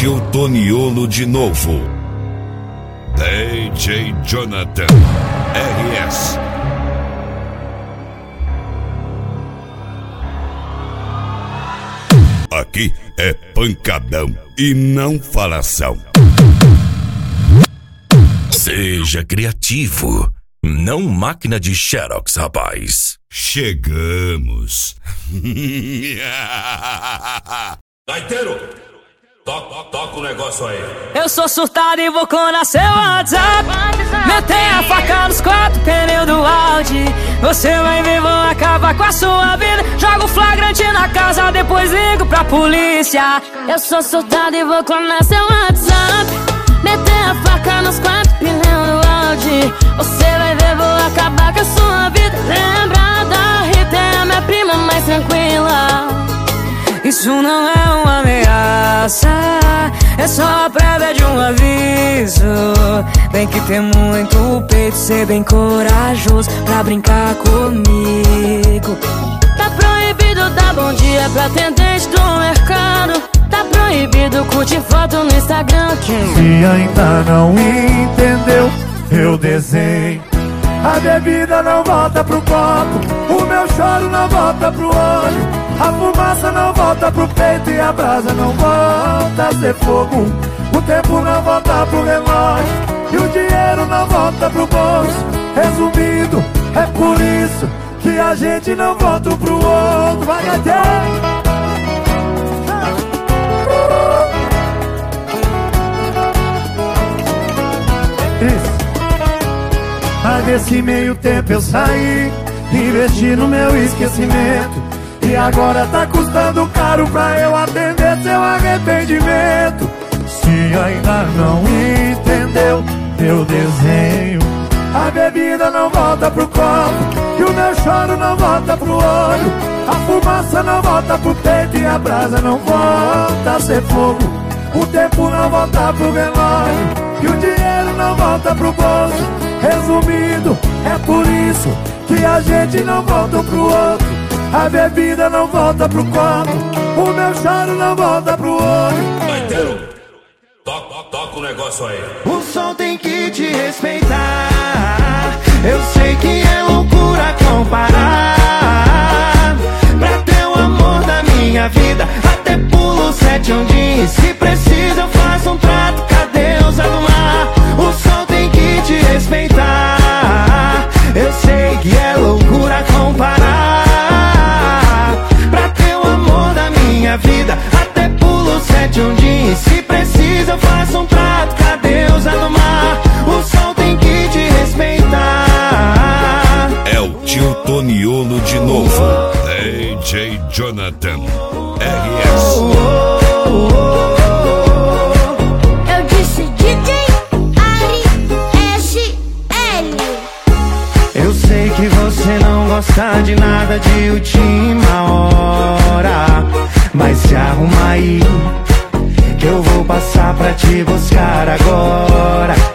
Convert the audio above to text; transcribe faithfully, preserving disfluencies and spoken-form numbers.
tio Toniolo de novo. D J Jonathan R S. Aqui é pancadão e não falação. Seja criativo, não máquina de xerox, rapaz. Chegamos. Gaiteiro, toca, toca o negócio aí. Eu sou surtado e vou clonar seu WhatsApp. Metei a faca nos quatro pneus do Audi. Você vai ver, vou acabar com a sua vida. Jogo flagrante na casa, depois ligo pra polícia. Eu sou surtado e vou clonar seu WhatsApp. Metei a faca nos quatro pneus do Audi. Você vai ver, vou acabar com a sua vida. Lembra da Rita, é a minha prima mais tranquila. Isso não é uma ameaça, é só a prévia de um aviso. Tem que ter muito peito, ser bem corajoso pra brincar comigo. Tá proibido dar bom dia pra atendente do mercado. Tá proibido curtir foto no Instagram. Se ainda não entendeu, eu desenho. A bebida não volta pro copo, o meu choro não volta pro olho. A fumaça não volta pro peito e a brasa não volta a ser fogo. O tempo não volta pro relógio e o dinheiro não volta pro bolso. Resumindo, é por isso que a gente não volta um pro outro. Vai, gatinho! Mas nesse meio tempo eu saí, investi no meu esquecimento. E agora tá custando caro pra eu atender seu arrependimento. Se ainda não entendeu, eu desenho. A bebida não volta pro copo e o meu choro não volta pro olho. A fumaça não volta pro peito e a brasa não volta a ser fogo. O tempo não volta pro relógio e o dinheiro não volta pro bolso. Resumindo, é por isso que a gente não volta um pro outro. A bebida não volta pro copo, o meu choro não volta pro olho. Gaiteiro, toca, toca o negócio aí. O som tem que te respeitar. Eu sei que é loucura comparar. Pra ter o amor da minha vida, até pulo sete ondinhas. Se precisa eu faço um trato com a deusa do mar. O som tem que te respeitar. Eu sei que é loucura comparar. Pra ter o amor da minha vida, até pulo sete ondinhas. Se precisa eu faço um trato com a deusa do mar. O som tem que te respeitar. É o tio Toniolo de novo. D J Jonathan R S. Eu disse D J R S L. Eu sei que você não gosta de nada de última hora, mas se arruma aí, que eu vou passar pra te buscar agora.